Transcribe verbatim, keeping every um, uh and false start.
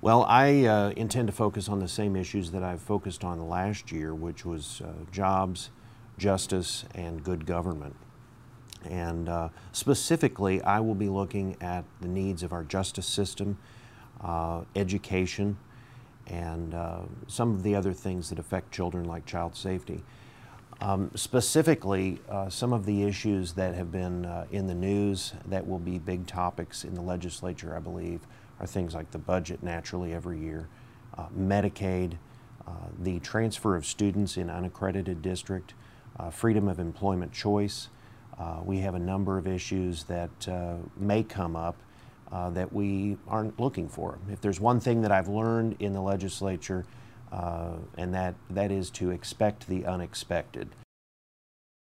Well, I uh, intend to focus on the same issues that I've focused on last year, which was uh, jobs, justice, and good government. And uh, specifically, I will be looking at the needs of our justice system, uh, education, and uh, some of the other things that affect children like child safety. Um, specifically, uh, some of the issues that have been uh, in the news that will be big topics in the legislature, I believe, are things like the budget naturally every year, uh, Medicaid, uh, the transfer of students in unaccredited district, uh, freedom of employment choice. Uh, we have a number of issues that uh, may come up uh, that we aren't looking for. If there's one thing that I've learned in the legislature, uh, and that, that is to expect the unexpected.